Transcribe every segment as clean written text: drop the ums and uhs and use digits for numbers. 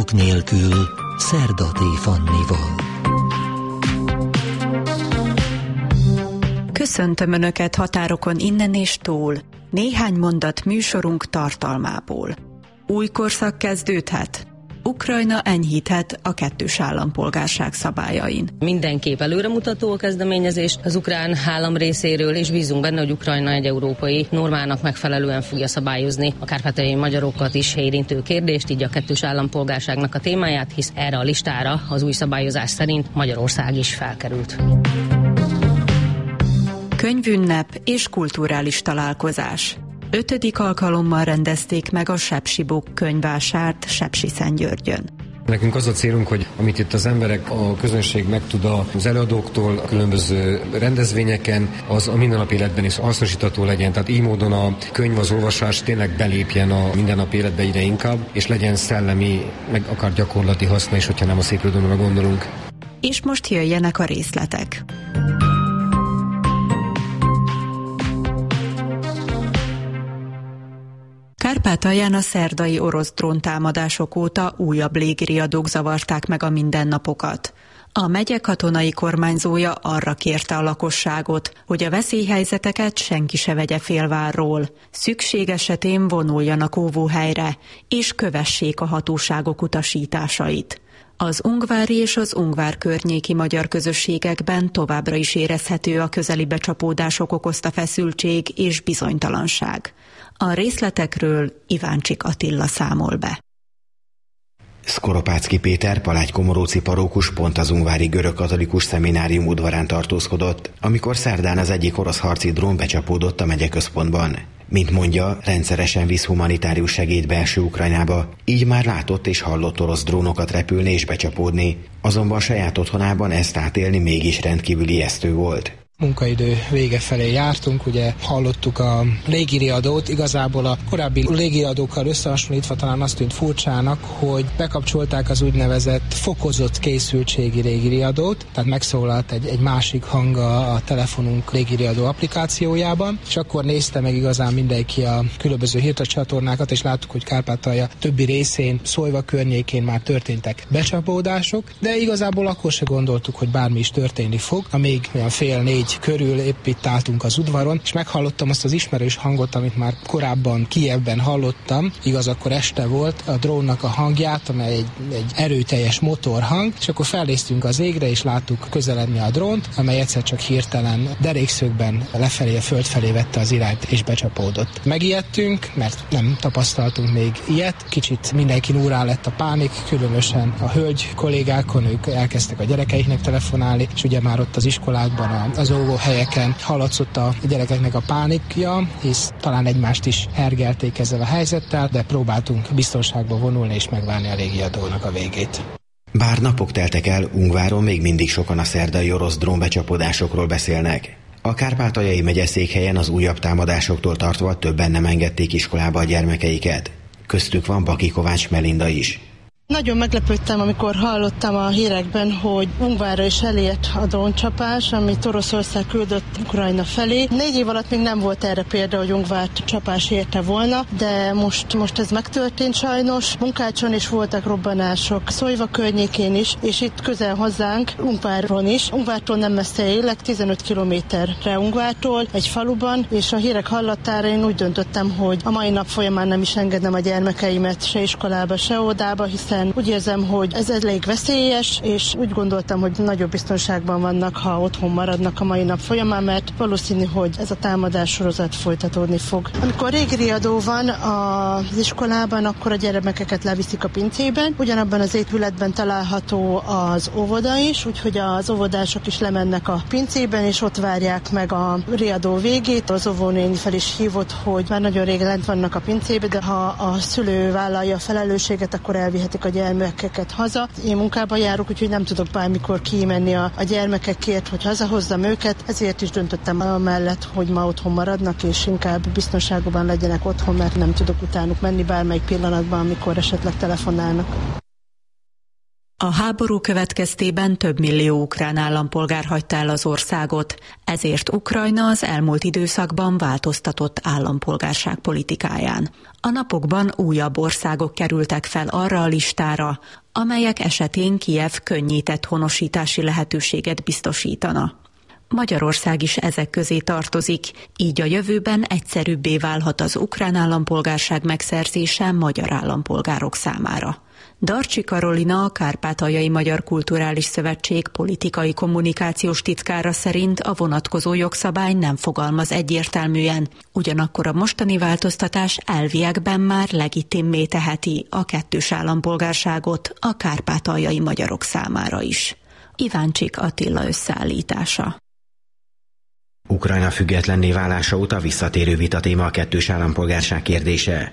gondok nélkül, Szerdaté Fannival. Köszöntöm Önöket határokon innen és túl. Néhány mondat műsorunk tartalmából. Új korszak kezdődhet. Ukrajna enyhíthet a kettős állampolgárság szabályain. Mindenképp előremutató a kezdeményezés az ukrán állam részéről, és bízunk benne, hogy Ukrajna egy európai normának megfelelően fogja szabályozni a kárpátaljai magyarokat is érintő kérdést, így a kettős állampolgárságnak a témáját, hisz erre a listára az új szabályozás szerint Magyarország is felkerült. Könyvünnep és kulturális találkozás. 5. alkalommal rendezték meg a Sepsi-Book könyvvásárt Sepsiszentgyörgyön. Nekünk az a célunk, hogy amit itt az emberek, a közönség megtud az előadóktól, a különböző rendezvényeken, az a mindennapi életben is hasznosítható legyen. Tehát így módon a könyv, az olvasás tényleg belépjen a mindennapi életbe egyre inkább, és legyen szellemi, meg akár gyakorlati haszna is, hogyha nem a szépirodalomra gondolunk. És most jöjjenek a részletek. Kárpátalján a szerdai orosz dróntámadások óta újabb légiriadók zavarták meg a mindennapokat. A megye katonai kormányzója arra kérte a lakosságot, hogy a veszélyhelyzeteket senki se vegye félvárról, szükség esetén vonuljanak óvóhelyre, és kövessék a hatóságok utasításait. Az ungvári és az ungvár környéki magyar közösségekben továbbra is érezhető a közeli becsapódások okozta feszültség és bizonytalanság. A részletekről Iváncsik Attila számol be. Szkoropáczky Péter, Palágykomoróci parókus pont az ungvári görögkatolikus szeminárium udvarán tartózkodott, amikor szerdán az egyik orosz harci drón becsapódott a megyeközpontban. Mint mondja, rendszeresen visz humanitárius segélyt belső Ukrajnába, így már látott és hallott orosz drónokat repülni és becsapódni, azonban saját otthonában ezt átélni mégis rendkívül ijesztő volt. Munkaidő vége felé jártunk, ugye hallottuk a légiriadót, igazából a korábbi légiriadókkal összehasonlítva talán azt tűnt furcsának, hogy bekapcsolták az úgynevezett fokozott készültségi légiriadót, tehát megszólalt egy másik hang a telefonunk légiriadó applikációjában, és akkor nézte meg igazán mindenki a különböző hírcsatornákat, és láttuk, hogy Kárpátalja többi részén, Szolyva környékén már történtek becsapódások, de igazából akkor se gondoltuk, hogy bármi is történni fog, amíg olyan 3:30 körül épp itt álltunk az udvaron, és meghallottam azt az ismerős hangot, amit már korábban Kijevben hallottam, igaz, akkor este volt, a drónnak a hangját, amely egy erőteljes motorhang, és akkor felnéztünk az égre, és láttuk közeledni a drónt, amely egyszer csak hirtelen derékszögben lefelé, a föld felé vette az irányt, és becsapódott. Megijedtünk, mert nem tapasztaltunk még ilyet, kicsit mindenkin úrrá lett a pánik, különösen a hölgy kollégákon, ők elkezdtek a gyerekeiknek telefonálni, és ugye már ott az iskolákban, az óvóhelyeken hallatszott a gyerekeknek a pánikja, hisz talán egymást is hergelték ezzel a helyzettel, de próbáltunk biztonságba vonulni és megvárni a légiadónak a végét. Bár napok teltek el, Ungváron még mindig sokan a szerdai orosz drónbecsapódásokról beszélnek. A kárpátaljai megyeszékhelyen az újabb támadásoktól tartva többen nem engedték iskolába a gyermekeiket. Köztük van Baki Kovács Melinda is. Nagyon meglepődtem, amikor hallottam a hírekben, hogy Ungvárra is elért a dróncsapás, amit Oroszország küldött Ukrajna felé. 4 év alatt még nem volt erre példa, hogy Ungvárt csapás érte volna, de most ez megtörtént sajnos. Munkácson is voltak robbanások, Szolyva környékén is, és itt közel hozzánk, Ungváron is. Ungvártól nem messze élek, 15 kilométerre Ungvártól, egy faluban, és a hírek hallatára én úgy döntöttem, hogy a mai nap folyamán nem is engedem a gyermekeimet se iskolába, se óvodába, hiszen úgy érzem, hogy ez elég veszélyes, és úgy gondoltam, hogy nagyobb biztonságban vannak, ha otthon maradnak a mai nap folyamán, mert valószínű, hogy ez a támadás sorozat folytatódni fog. Amikor légiriadó van az iskolában, akkor a gyermekeket leviszik a pincében. Ugyanabban az épületben található az óvoda is, úgyhogy az óvodások is lemennek a pincében, és ott várják meg a riadó végét. Az óvónéni fel is hívott, hogy már nagyon régen lent vannak a pincében, de ha a szülő vállalja a felelősséget, akkor elvihetik a gyermekeket haza. Én munkába járok, úgyhogy nem tudok bármikor kimenni a gyermekekért, hogy hazahozzam őket, ezért is döntöttem amellett, hogy ma otthon maradnak, és inkább biztonságban legyenek otthon, mert nem tudok utánuk menni bármelyik pillanatban, amikor esetleg telefonálnak. A háború következtében több millió ukrán állampolgár hagyta el az országot, ezért Ukrajna az elmúlt időszakban változtatott állampolgárság politikáján. A napokban újabb országok kerültek fel arra a listára, amelyek esetén Kijev könnyített honosítási lehetőséget biztosítana. Magyarország is ezek közé tartozik, így a jövőben egyszerűbbé válhat az ukrán állampolgárság megszerzése magyar állampolgárok számára. Darcsi Karolina, a Kárpátaljai Magyar Kulturális Szövetség politikai kommunikációs titkára szerint a vonatkozó jogszabály nem fogalmaz egyértelműen, ugyanakkor a mostani változtatás elviekben már legitimmé teheti a kettős állampolgárságot a kárpátaljai magyarok számára is. Iváncsik Attila összeállítása. Ukrajna függetlenné válása óta visszatérő vitatéma a kettős állampolgárság kérdése.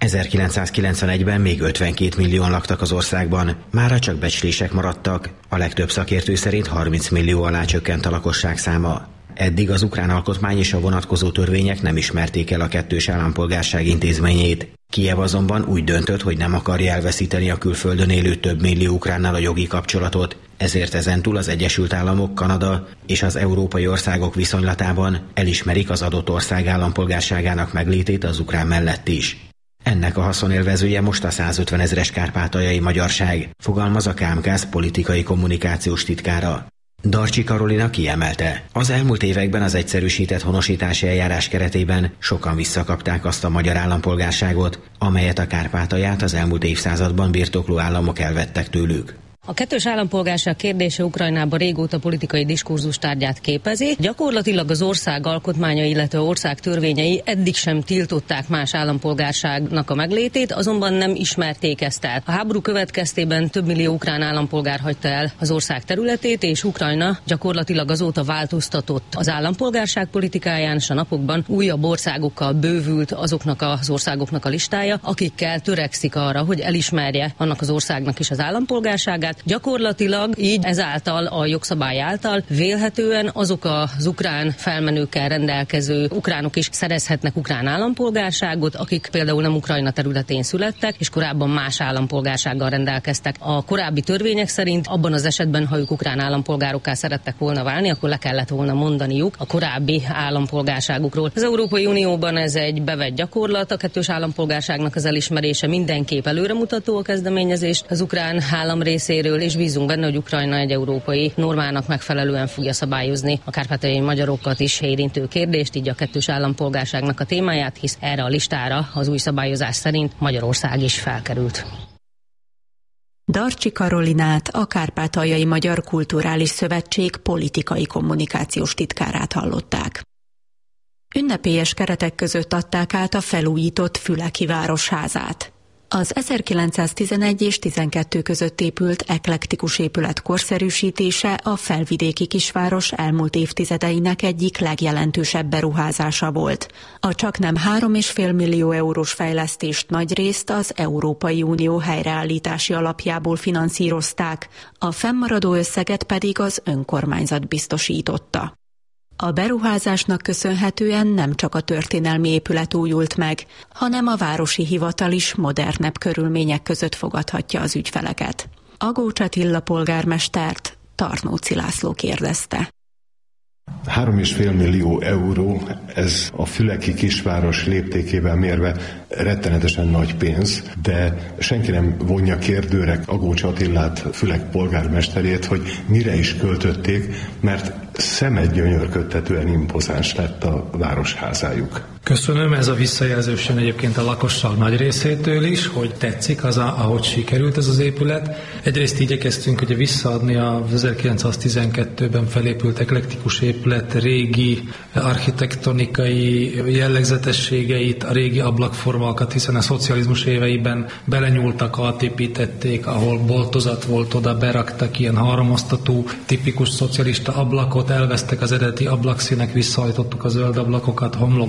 1991-ben még 52 millióan laktak az országban, mára csak becslések maradtak, a legtöbb szakértő szerint 30 millió alá csökkent a lakosság száma. Eddig az ukrán alkotmány és a vonatkozó törvények nem ismerték el a kettős állampolgárság intézményét. Kijev azonban úgy döntött, hogy nem akarja elveszíteni a külföldön élő több millió ukránnal a jogi kapcsolatot, ezért ezentúl az Egyesült Államok, Kanada és az európai országok viszonylatában elismerik az adott ország állampolgárságának meglétét az ukrán mellett is. Ennek a haszonélvezője most a 150 000-es kárpátaljai magyarság, fogalmaz a KMKZ politikai kommunikációs titkára. Darcsi Karolina kiemelte, az elmúlt években az egyszerűsített honosítási eljárás keretében sokan visszakapták azt a magyar állampolgárságot, amelyet a Kárpátalját az elmúlt évszázadban birtokló államok elvettek tőlük. A kettős állampolgárság kérdése Ukrajnában régóta politikai diskurzus tárgyát képezi. Gyakorlatilag az ország alkotmánya, illetve ország törvényei eddig sem tiltották más állampolgárságnak a meglétét, azonban nem ismerték ezt el. A háború következtében több millió ukrán állampolgár hagyta el az ország területét, és Ukrajna gyakorlatilag azóta változtatott az állampolgárság politikáján, és a napokban újabb országokkal bővült azoknak az országoknak a listája, akikkel törekszik arra, hogy elismerje annak az országnak is az állampolgárságát. Gyakorlatilag így ezáltal a jogszabály által vélhetően azok az ukrán felmenőkkel rendelkező ukránok is szerezhetnek ukrán állampolgárságot, akik például nem Ukrajna területén születtek, és korábban más állampolgársággal rendelkeztek. A korábbi törvények szerint abban az esetben, ha ők ukrán állampolgárokká szerettek volna válni, akkor le kellett volna mondaniuk a korábbi állampolgárságukról. Az Európai Unióban ez egy bevett gyakorlat, a kettős állampolgárságnak az elismerése mindenképp előremutató a kezdeményezés az ukrán állam részéről, és bízunk benne, hogy Ukrajna egy európai normának megfelelően fogja szabályozni a kárpátaljai magyarokat is érintő kérdést, így a kettős állampolgárságnak a témáját, hisz erre a listára az új szabályozás szerint Magyarország is felkerült. Darcsi Karolinát, a Kárpátaljai Magyar Kulturális Szövetség politikai kommunikációs titkárát hallották. Ünnepélyes keretek között adták át a felújított Füleki városházát. Az 1911 és 12 között épült eklektikus épület korszerűsítése a felvidéki kisváros elmúlt évtizedeinek egyik legjelentősebb beruházása volt. A csaknem 3,5 millió eurós fejlesztést nagyrészt az Európai Unió helyreállítási alapjából finanszírozták, a fennmaradó összeget pedig az önkormányzat biztosította. A beruházásnak köszönhetően nem csak a történelmi épület újult meg, hanem a városi hivatal is modernebb körülmények között fogadhatja az ügyfeleket. Agócs Attila polgármestert Tarnóci László kérdezte. 3,5 millió euró, ez a füleki kisváros léptékével mérve rettenetesen nagy pénz, de senki nem vonja kérdőre Agócs Attilát, Fülek polgármesterét, hogy mire is költötték, mert szemedgyönyörködtetően impozáns lett a városházájuk. Köszönöm, ez a visszajelzés jön egyébként a lakosság nagy részétől is, hogy tetszik az, ahogy sikerült ez az épület. Egyrészt igyekeztünk ugye visszaadni a 1912-ben felépült eklektikus épület régi architektonikai jellegzetességeit, a régi ablakformákat, hiszen a szocializmus éveiben belenyúltak, átépítették, ahol boltozat volt, oda beraktak ilyen háromosztatú, tipikus szocialista ablakot, elvesztek az eredeti ablakszínek, visszahajtottuk a zöld ablakokat, homlokzaton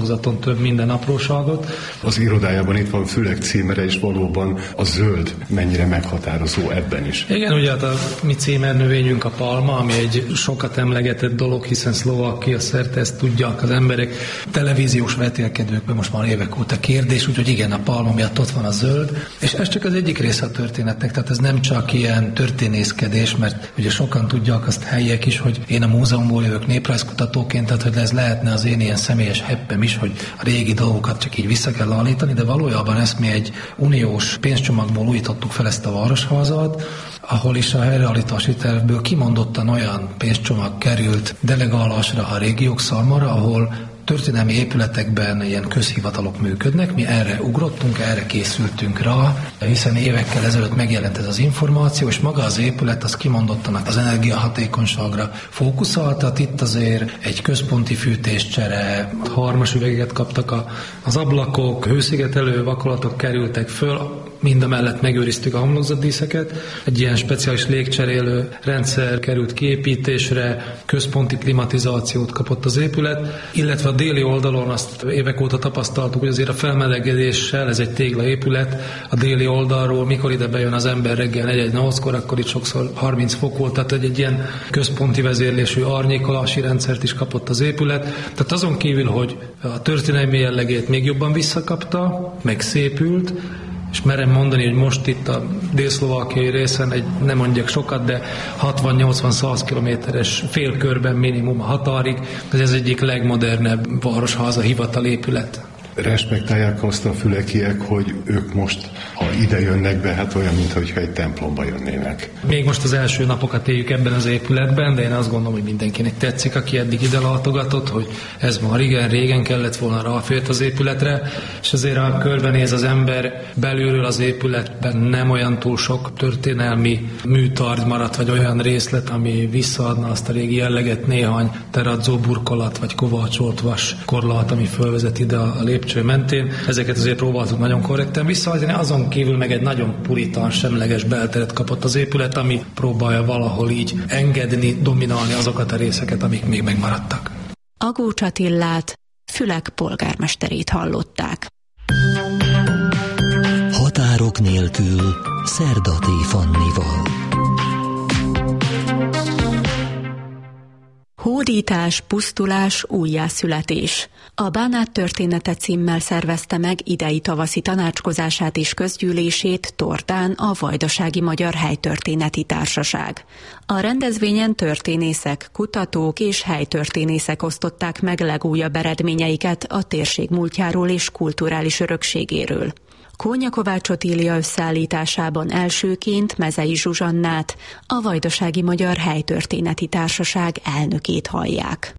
több minden apróságot. Az irodájában itt van Fülek címere, és valóban a zöld mennyire meghatározó ebben is. Igen, ugye hát a mi címernövényünk a palma, ami egy sokat emlegetett dolog, hiszen Szlovákia szerte ezt tudják az emberek. Televíziós vetélkedőkben most már évek óta kérdés, úgyhogy igen, a palma miatt ott van a zöld. És ez csak az egyik része a történetnek, tehát ez nem csak ilyen történészkedés, mert ugye sokan tudják azt helyiek is, hogy én a múzeumból jövök néprajzkutatóként, tehát hogy ez lehetne az én ilyen személyes heppem is, hogy a régi dolgokat csak így vissza kell állítani, de valójában ezt mi egy uniós pénzcsomagból újítottuk fel ezt a városházat, ahol is a helyreállítási tervből kimondottan olyan pénzcsomag került delegálásra a régiók számára, ahol történelmi épületekben ilyen közhivatalok működnek, mi erre ugrottunk, erre készültünk rá, hiszen évekkel ezelőtt megjelent ez az információ, és maga az épület az kimondottan az energiahatékonyságra fókuszáltat. Itt azért egy központi fűtéscsere, harmas üvegeket kaptak az ablakok, hőszigetelő vakolatok kerültek föl, mindamellett megőriztük a homlokzatdíszeket, egy ilyen speciális légcserélő rendszer került kiépítésre, központi klimatizációt kapott az épület, illetve a déli oldalon azt évek óta tapasztaltuk, hogy azért a felmelegedéssel, ez egy téglaépület, a déli oldalról, mikor ide bejön az ember reggel 4-8-kor, akkor itt sokszor 30 fok volt, tehát egy ilyen központi vezérlésű árnyékolási rendszert is kapott az épület. Tehát azon kívül, hogy a történelmi jellegét még jobban visszakapta, megszépült, és merem mondani, hogy most itt a dél-szlovákiai részen nem mondjak sokat, de 60-80-100 kilométeres félkörben minimum a határig, ez egyik legmodernebb városháza hivatalépület. Respektálják azt a fülekiek, hogy ők most, ha ide jönnek be, hát olyan, mintha egy templomba jönnének. Még most az első napokat éljük ebben az épületben, de én azt gondolom, hogy mindenkinek tetszik, aki eddig ide látogatott, hogy ez már régen kellett volna ráfért az épületre, és azért ha körbenéz az ember, belülről az épületben nem olyan túl sok történelmi műtárgy maradt, vagy olyan részlet, ami visszaadna azt a régi jelleget, néhány teradzó burkolat, vagy kovácsolt vas korlát, ami fölvezet ide a lépcső mentén. Ezeket azért próbáltuk nagyon korrekten visszaadni, azon kívül meg egy nagyon puritán, semleges belteret kapott az épület, ami próbálja valahol így engedni, dominálni azokat a részeket, amik még megmaradtak. Agócs Attillát, Fülek polgármesterét hallották. Határok nélkül Szerdaté Fannival. Hódítás, pusztulás, újjászületés. A Bánát története címmel szervezte meg idei tavaszi tanácskozását és közgyűlését Tordán a Vajdasági Magyar Helytörténeti Társaság. A rendezvényen történészek, kutatók és helytörténészek osztották meg legújabb eredményeiket a térség múltjáról és kulturális örökségéről. Kónya Kovács Otília összeállításában elsőként Mezei Zsuzsannát, a Vajdasági Magyar Helytörténeti Társaság elnökét hallják.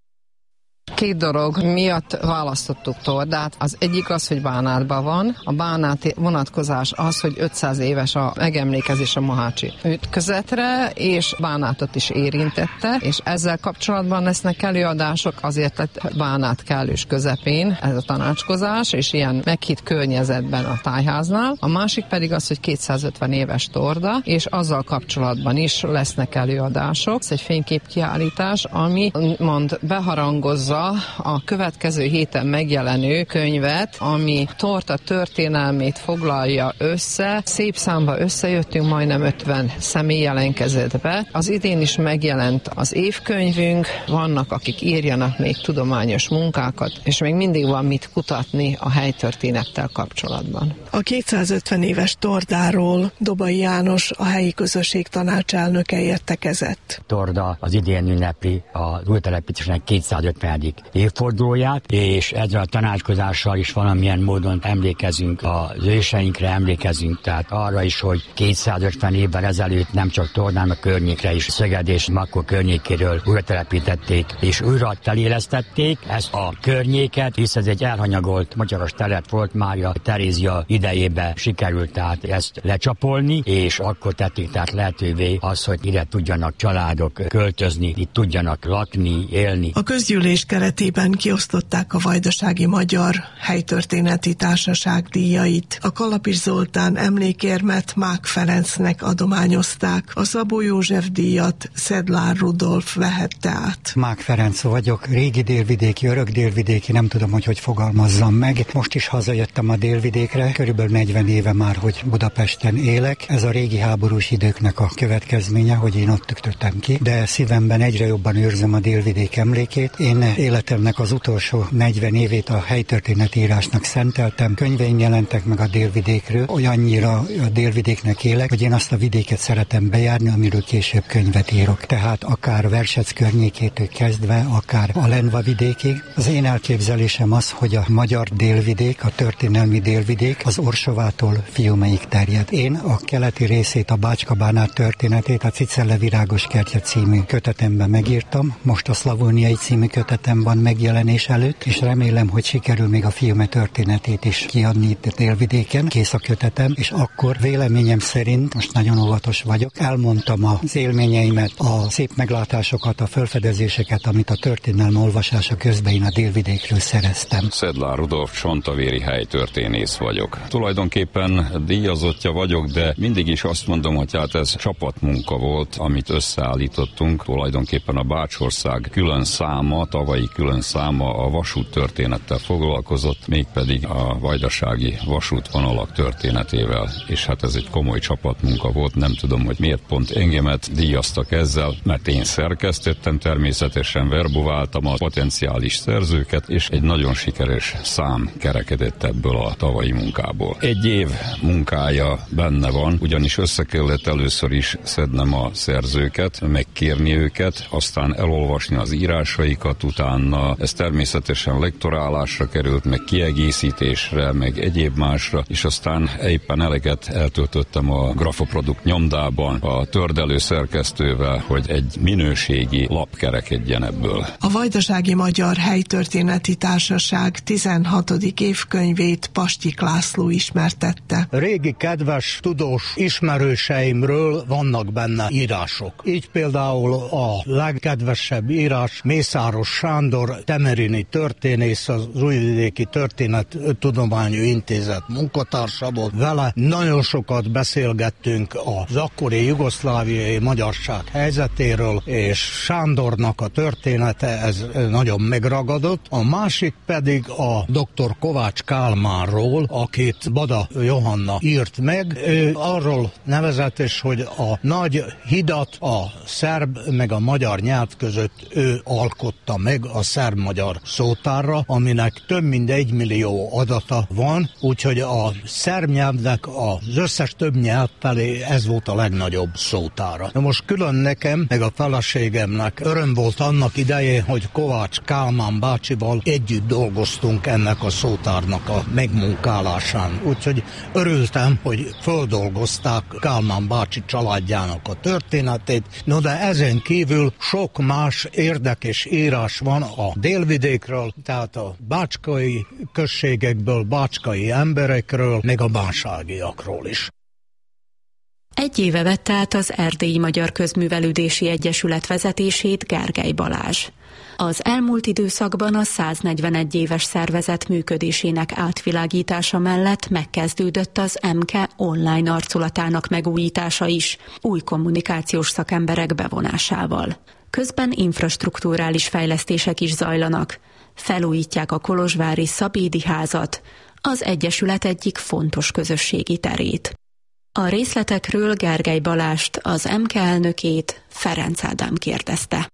Két dolog miatt választottuk Tordát. Az egyik az, hogy Bánátban van. A bánáti vonatkozás az, hogy 500 éves a megemlékezés a mohácsi ütközetre, és Bánátot is érintette, és ezzel kapcsolatban lesznek előadások, azért lett Bánát kellős közepén ez a tanácskozás, és ilyen meghitt környezetben a tájháznál. A másik pedig az, hogy 250 éves Torda, és azzal kapcsolatban is lesznek előadások. Ez egy fényképkiállítás, ami mond beharangozza a következő héten megjelenő könyvet, ami Torda történelmét foglalja össze. Szép számba összejöttünk, majdnem 50 személy jelentkezett be. Az idén is megjelent az évkönyvünk, vannak, akik írjanak még tudományos munkákat, és még mindig van mit kutatni a helytörténettel kapcsolatban. A 250 éves Tordáról Dobai János, a helyi közösség tanácselnöke értekezett. Torda az idén ünnepli az új telepítésnek 250. évfordulóját, és ezzel a tanácskozással is valamilyen módon emlékezünk az őseinkre, emlékezünk tehát arra is, hogy 250 évvel ezelőtt nem csak Tordán, a környékre is Szöged és Makó környékéről újra telepítették, és újra telélesztették ezt a környéket, hisz ez egy elhanyagolt magyaros terület volt, Mária Terézia idejében sikerült tehát ezt lecsapolni, és akkor tették tehát lehetővé az, hogy ide tudjanak családok költözni, itt tudjanak lakni, élni. A közgyűlés keretében kiosztották a Vajdasági Magyar Helytörténeti Társaság díjait. A Kalapis Zoltán emlékérmet Mák Ferencnek adományozták, a Szabó József díjat Szedlár Rudolf vehette át. Mák Ferenc vagyok, régi délvidéki, örök délvidéki, nem tudom, hogy fogalmazzam meg. Most is hazajöttem a délvidékre, körülbelül 40 éve már, hogy Budapesten élek. Ez a régi háborús időknek a következménye, hogy én ott tükröztem ki, de szívemben egyre jobban őrzöm a délvidék emlékét. Én életemnek az utolsó 40 évét a helytörténetírásnak szenteltem. Könyveim jelentek meg a délvidékről, olyannyira a délvidéknek élek, hogy én azt a vidéket szeretem bejárni, amiről később könyvet írok. Tehát akár Versec környékétől kezdve, akár a Lendva vidékig. Az én elképzelésem az, hogy a magyar délvidék, a történelmi délvidék az Orsovától Fiuméig terjed. Én a keleti részét, a Bácska-Bánát történetét a Cicelle virágos kertje című kötetemben megírtam. Most a Szlavóniai című kötetem van megjelenés előtt, és remélem, hogy sikerül még a Fiume történetét is kiadni itt a délvidéken. Kész a kötetem, és akkor véleményem szerint, most nagyon óvatos vagyok, elmondtam az élményeimet, a szép meglátásokat, a felfedezéseket, amit a történelmi olvasása közben én a délvidékről szereztem. Szedlár Rudolf csontavéri helytörténész vagyok. Tulajdonképpen díjazottja vagyok, de mindig is azt mondom, hogy hát ez csapatmunka volt, amit összeállítottunk. Tulajdonképpen a Bácsország külön száma, tavalyi külön száma a vasút történettel foglalkozott, mégpedig a vajdasági vasútvonalak történetével. És hát ez egy komoly csapatmunka volt, nem tudom, hogy miért pont engemet díjaztak ezzel, mert én szerkesztettem, természetesen verbuváltam a potenciális szerzőket, és egy nagyon sikeres szám kerekedett ebből a tavalyi munkából. Egy év munkája benne van, ugyanis össze kellett először is szednem a szerzőket, megkérni őket, aztán elolvasni az írásaikat, utána ez természetesen lektorálásra került, meg kiegészítésre, meg egyéb másra, és aztán éppen eleget eltöltöttem a Grafoprodukt nyomdában a tördelő szerkesztővel, hogy egy minőségi lap kerekedjen ebből. A Vajdasági Magyar Helytörténeti Társaság 16. évkönyvét Pastyik László ismertette. Régi kedves tudós ismerőseimről vannak benne írások. Így például a legkedvesebb írás Mészáros Sándor temerini történész, az Újvidéki Történettudományi Intézet munkatársa volt. Vele nagyon sokat beszélgettünk az akkori jugoszláviai magyarság helyzetéről, és Sándornak a története, ez nagyon megragadott. A másik pedig a dr. Kovács Kálmánról, akit Bada Johanna írt meg. Ő arról nevezetes, hogy a nagy hidat a szerb meg a magyar nyelv között ő alkotta meg a szerb-magyar szótárra, aminek több mint 1 millió adata van, úgyhogy a szerb nyelvnek az összes több nyelv felé ez volt a legnagyobb szótára. Na most külön nekem, meg a feleségemnek öröm volt annak idején, hogy Kovács Kálmán bácsival együtt dolgoztunk ennek a szótárnak a megmunkálásán. Úgyhogy örültem, hogy földolgozták Kálmán bácsi családjának a történetét, no de ezen kívül sok más érdekes írás van a délvidékről, tehát a bácskai községekből, bácskai emberekről, meg a bánságiakról is. Egy éve vette át az Erdélyi Magyar Közművelődési Egyesület vezetését Gergely Balázs. Az elmúlt időszakban a 141 éves szervezet működésének átvilágítása mellett megkezdődött az MKE online arculatának megújítása is, új kommunikációs szakemberek bevonásával. Közben infrastrukturális fejlesztések is zajlanak. Felújítják a kolozsvári Szabédi házat, az Egyesület egyik fontos közösségi terét. A részletekről Gergely Balást, az MKE elnökét, Ferenc Ádám kérdezte.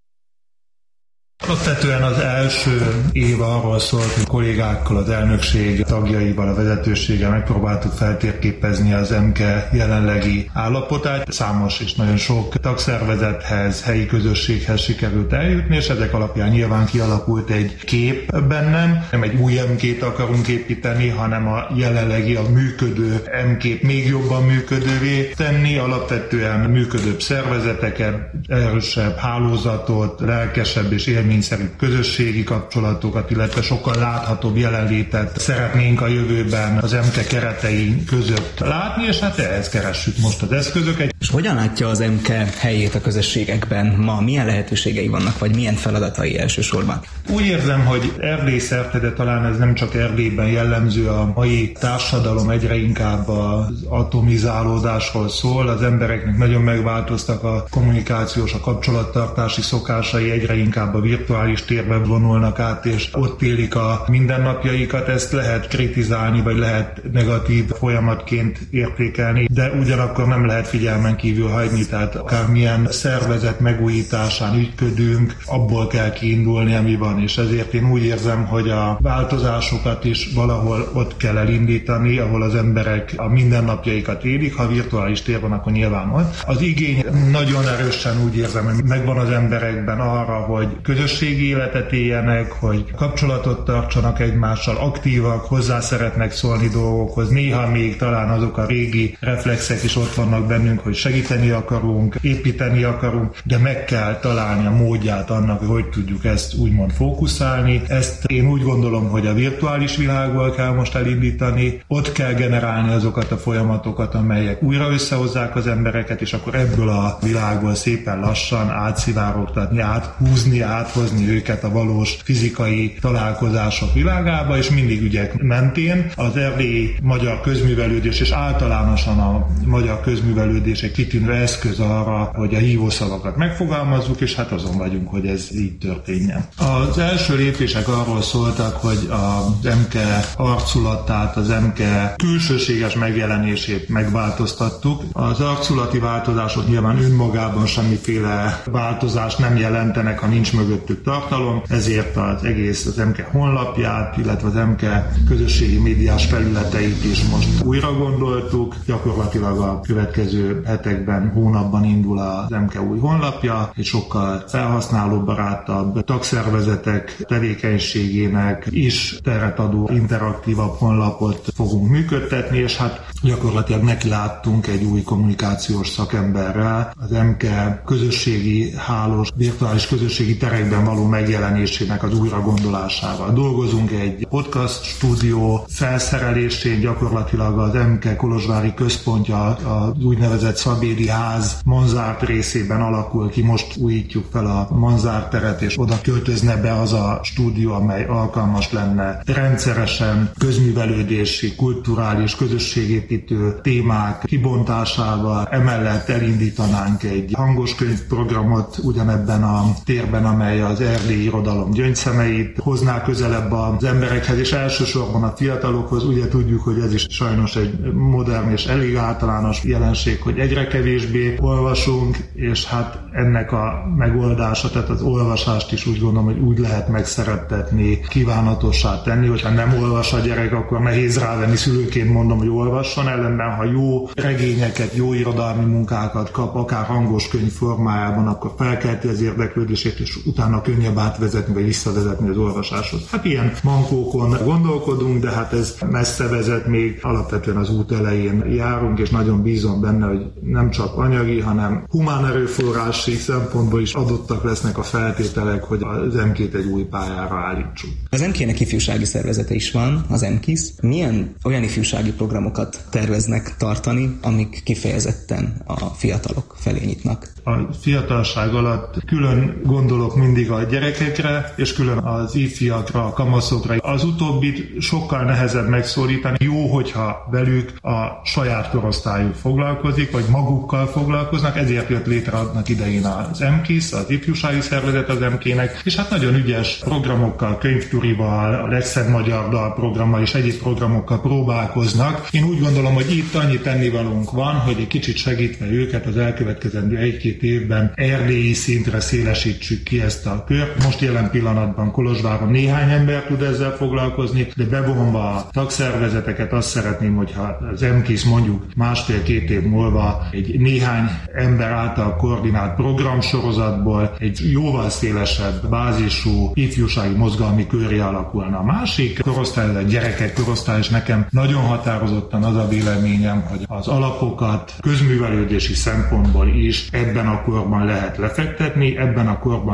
Alapvetően az első év arról szólt, hogy kollégákkal, az elnökség tagjaival, a vezetőséggel megpróbáltuk feltérképezni az MKE jelenlegi állapotát. Számos és nagyon sok tagszervezethez, helyi közösséghez sikerült eljutni, és ezek alapján nyilván kialakult egy kép bennem. Nem egy új MK-t akarunk építeni, hanem a jelenlegi, a működő MK-t még jobban működővé tenni, alapvetően működőbb szervezeteket, erősebb hálózatot, lelkesebb és élményesebb véleményszerű közösségi kapcsolatokat, illetve sokkal láthatóbb jelenlétet szeretnénk a jövőben az MKE keretei között látni, és hát ehhez keressük most az eszközöket. És hogyan látja az MKE helyét a közösségekben ma? Milyen lehetőségei vannak, vagy milyen feladatai elsősorban? Úgy érzem, hogy Erdély szerte, de talán ez nem csak Erdélyben jellemző, a mai társadalom egyre inkább az atomizálódásról szól. Az embereknek nagyon megváltoztak a kommunikációs, a kapcsolattartási szokásai, egyre inkább a virtuális térbe vonulnak át, és ott élik a mindennapjaikat. Ezt lehet kritizálni, vagy lehet negatív folyamatként értékelni, de ugyanakkor nem lehet figyelmen kívül hagyni, tehát akármilyen szervezet megújításán ügyködünk, abból kell kiindulni, ami van, és ezért én úgy érzem, hogy a változásokat is valahol ott kell elindítani, ahol az emberek a mindennapjaikat élik, ha virtuális tér van, akkor nyilván ott. Az igény nagyon erősen úgy érzem, hogy megvan az emberekben arra, hogy közösségi életet éljenek, hogy kapcsolatot tartsanak egymással, aktívak, hozzá szeretnek szólni dolgokhoz. Néha még talán azok a régi reflexek is ott vannak bennünk, hogy segíteni akarunk, építeni akarunk, de meg kell találni a módját annak, hogy tudjuk ezt úgymond fókuszálni. Ezt én úgy gondolom, hogy a virtuális világból kell most elindítani, ott kell generálni azokat a folyamatokat, amelyek újra összehozzák az embereket, és akkor ebből a világból szépen lassan átszivárogtatni, áthúzni, áthozni őket a valós fizikai találkozások világába, és mindig ügyek mentén. Az erdélyi magyar közművelődés és általánosan a magyar közművelődés egy kitűnő eszköz arra, hogy a hívószavakat megfogalmazzuk, és hát azon vagyunk, hogy ez így történjen. Az első lépések arról szóltak, hogy az MKE arculatát, az MKE külsőséges megjelenését megváltoztattuk. Az arculati változások nyilván önmagában semmiféle változást nem jelentenek, ha nincs mögöttük tartalom, ezért az MKE honlapját, illetve az MKE közösségi médiás felületeit is most újra gondoltuk. Gyakorlatilag a következő hetekben, hónapban indul az MKE új honlapja, egy sokkal felhasználóbarátabb, tagszervezetek tevékenységének is teret adó interaktívabb honlapot fogunk működtetni, és hát gyakorlatilag neki láttunk egy új kommunikációs szakemberrel az MKE közösségi hálós, virtuális közösségi terekben való megjelenésének az újra gondolásával. Dolgozunk egy podcast stúdió felszerelésén, gyakorlatilag az MKE Kolozsvári központja az úgynevezett Szabédi ház Manzárt részében alakul ki. Most újítjuk fel a Manzárt teret, és oda költözne be az a stúdió, amely alkalmas lenne rendszeresen közművelődési, kulturális, közösségépítő témák kibontásával. Emellett elindítanánk egy hangoskönyvprogramot ugyanebben a térben, amely az erdélyi irodalom gyöngyszemeit hozná közelebb az emberekhez, és elsősorban a fiatalokhoz. Ugye tudjuk, hogy ez is sajnos egy modern és elég általános jelenség, hogy egyre kevésbé olvasunk, és hát ennek a megoldása, tehát az olvasást is úgy gondolom, hogy úgy lehet megszerettetni, kívánatossá tenni, hogyha nem olvas a gyerek, akkor nehéz rávenni, szülőként mondom, hogy olvasson, ellenben ha jó regényeket, jó irodalmi munkákat kap, akár hangos könyv formájában, akkor felkelti az érdeklődését, és utána könnyebb átvezetni, vagy visszavezetni az olvasáshoz. Hát ilyen mankókon gondolkodunk, de hát ez messze vezet, még alapvetően az út elején járunk, és nagyon bízom benne, hogy nem csak anyagi, hanem humán erőforrási szempontból is adottak lesznek a feltételek, hogy az MK-t egy új pályára állítsuk. Az MK-nek ifjúsági szervezete is van, az MKISZ. Milyen olyan ifjúsági programokat terveznek tartani, amik kifejezetten a fiatalok felé nyitnak? A fiatalság alatt külön gondolok mindig a gyerekekre, és külön az ifjakra, a kamaszokra. Az utóbbit sokkal nehezebb megszólítani. Jó, hogyha velük a saját korosztályuk foglalkozik, vagy magukkal foglalkoznak, ezért jött létre annak idején az MKISZ, az ifjúsági szervezet az MK-nek, és hát nagyon ügyes programokkal, könyvturival, a Legszebb Magyar Dal programmal és egyéb programokkal próbálkoznak. Én úgy gondolom, hogy itt annyi tennivalónk van, hogy egy kicsit segítve őket az elkövetkezendő 1-2 évben erdélyi szintre szélesítsük ki ezt a kört. Most jelen pillanatban Kolozsváron néhány ember tud ezzel foglalkozni, de bevonva a tagszervezeteket azt szeretném, hogyha az MKISZ mondjuk 1,5-2 év múlva egy néhány ember által koordinált programsorozatból egy jóval szélesebb bázisú ifjúsági mozgalmi köré alakulna. A másik korosztály, a gyerekek korosztály, és nekem nagyon határozottan az a véleményem, hogy az alapokat közművelődési szempontból is ebben a korban lehet lefektetni, ebben a korban lehet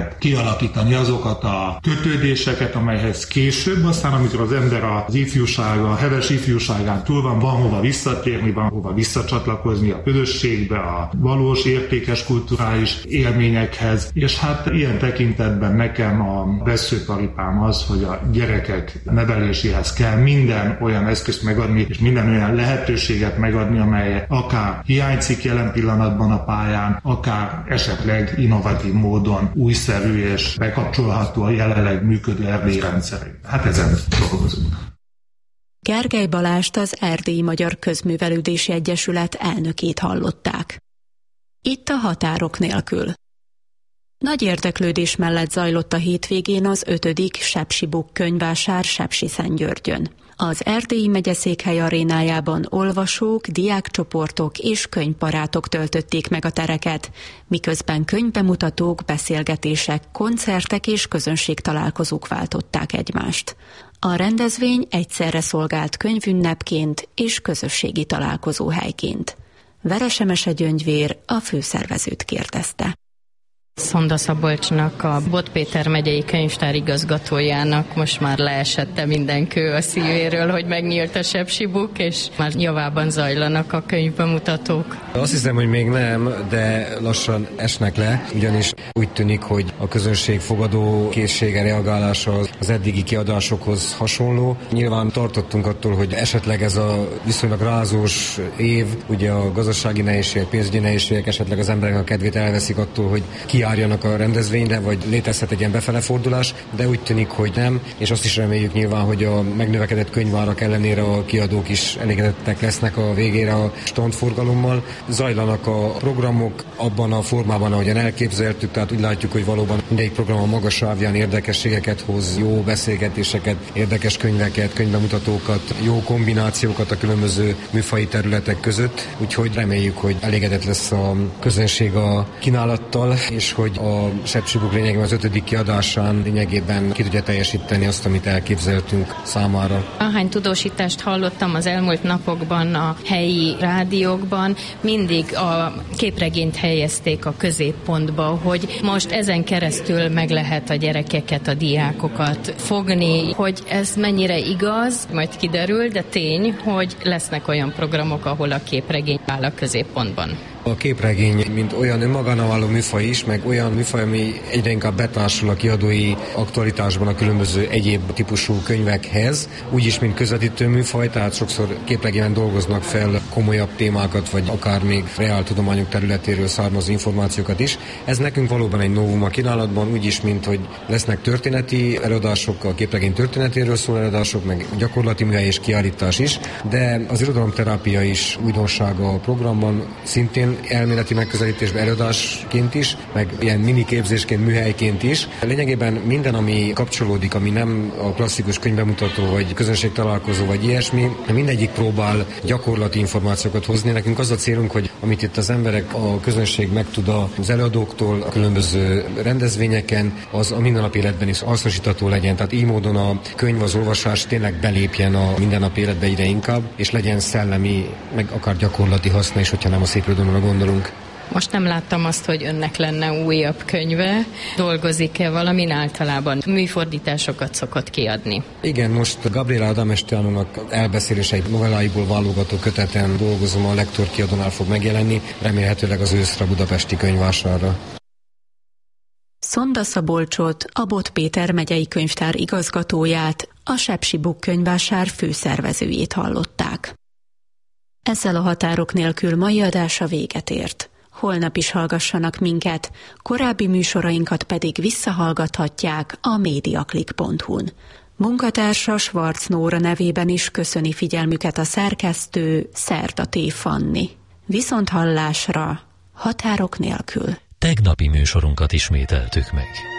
lehet kialakítani azokat a kötődéseket, amelyhez később, aztán amikor az ember az ifjúsága, a heves ifjúságán túl van hova visszatérni, van hova visszacsatlakozni a közösségbe, a valós értékes kulturális élményekhez, és hát ilyen tekintetben nekem a vesszőparipám az, hogy a gyerekek neveléséhez kell minden olyan eszközt megadni, és minden olyan lehetőséget megadni, amely akár hiányzik jelen pillanatban a pályán, akár esetleg innovatív módon újszerű és bekapcsolható a jelenleg működő erdélyi rendszerek. Hát ezen dolgozunk. Gergely Balást, az Erdélyi Magyar Közművelődési Egyesület elnökét hallották. Itt a Határok nélkül. Nagy érdeklődés mellett zajlott a hétvégén az 5. Sepsi-Book könyvvásár Sepsiszentgyörgyön. Az Erdélyi megyeszékhely arénájában olvasók, diákcsoportok és könyvbarátok töltötték meg a tereket, miközben könyvbemutatók, beszélgetések, koncertek és közönségtalálkozók váltották egymást. A rendezvény egyszerre szolgált könyvünnepként és közösségi találkozóhelyként. Veresemese Gyöngyvér a főszervezőt kérdezte. Szonda Szabolcsnak, a Bot Péter megyei könyvtár igazgatójának most már leesette minden kő a szívéről, hogy megnyílt a Sepsi-Book, és már javában zajlanak a könyvbemutatók. Azt hiszem, hogy még nem, de lassan esnek le, ugyanis úgy tűnik, hogy a közönség fogadó készsége, reagálása az eddigi kiadásokhoz hasonló. Nyilván tartottunk attól, hogy esetleg ez a viszonylag rázós év, ugye a gazdasági nehézségek, pénzügyi nehézségek esetleg az emberek a kedvét elveszik attól, hogy járjanak a rendezvényre, vagy létezhet egy ilyen befele fordulás, de úgy tűnik, hogy nem, és azt is reméljük nyilván, hogy a megnövekedett könyvárak ellenére a kiadók is elégedettek lesznek a végére a standforgalommal. Zajlanak a programok abban a formában, ahogyan elképzeltük, tehát úgy látjuk, hogy valóban mindegyik program a magas sávján érdekességeket hoz, jó beszélgetéseket, érdekes könyveket, könyvbemutatókat, jó kombinációkat a különböző műfaji területek között, úgyhogy reméljük, hogy elégedett lesz a közönség a kínálattal, és hogy a Sepsi-Book lényegében az 5. kiadásán lényegében ki tudja teljesíteni azt, amit elképzeltünk számára. Ahány tudósítást hallottam az elmúlt napokban a helyi rádiókban, mindig a képregényt helyezték a középpontba, hogy most ezen keresztül meg lehet a gyerekeket, a diákokat fogni, hogy ez mennyire igaz, majd kiderül, de tény, hogy lesznek olyan programok, ahol a képregény áll a középpontban. A képregény, mint olyan önmagánál álló műfaj is, meg olyan műfaj, ami egyre inkább betársul a kiadói aktualitásban a különböző egyéb típusú könyvekhez, úgyis, mint közvetítő műfaj, tehát sokszor képregényben dolgoznak fel komolyabb témákat, vagy akár még reáltudományok területéről származó információkat is. Ez nekünk valóban egy novum a kínálatban, úgyis, mint hogy lesznek történeti előadások, a képregény történetéről szóló előadások, meg gyakorlati műhely és kiállítás is, de az irodalomterápia is újdonság a programban, szintén elméleti megközelítésben előadásként is, meg ilyen mini képzésként, műhelyként is. Lényegében minden, ami kapcsolódik, ami nem a klasszikus könyvbemutató, vagy közönségtalálkozó, vagy ilyesmi, mindegyik próbál gyakorlati információkat hozni. Nekünk az a célunk, hogy amit itt az emberek, a közönség megtud az előadóktól, a különböző rendezvényeken, az a mindennapi életben is hasznosítható legyen. Tehát így módon a könyv, az olvasás tényleg belépjen a mindennapi életbe egyre inkább, és legyen szellemi, meg akár gyakorlati haszna is, hogyha nem a szépirodalomra gondolunk. Most nem láttam azt, hogy önnek lenne újabb könyve. Dolgozik-e valamin? Általában műfordításokat szokott kiadni? Igen, most Gabriela Adamestianónak elbeszéléseit novelláiból válogató köteten dolgozom, a Lektor kiadónál fog megjelenni, remélhetőleg az őszre budapesti könyvvásárra. Szonda Szabolcsot, a Bot Péter megyei könyvtár igazgatóját, a Sepsi-Book könyvvásár főszervezőjét hallották. Ezzel a Határok nélkül mai adása véget ért. Holnap is hallgassanak minket, korábbi műsorainkat pedig visszahallgathatják a mediaclick.hu-n. Munkatársa Schwarz Nóra nevében is köszöni figyelmüket a szerkesztő Szerda T. Fanni. Viszonthallásra, Határok nélkül. Tegnapi műsorunkat ismételtük meg.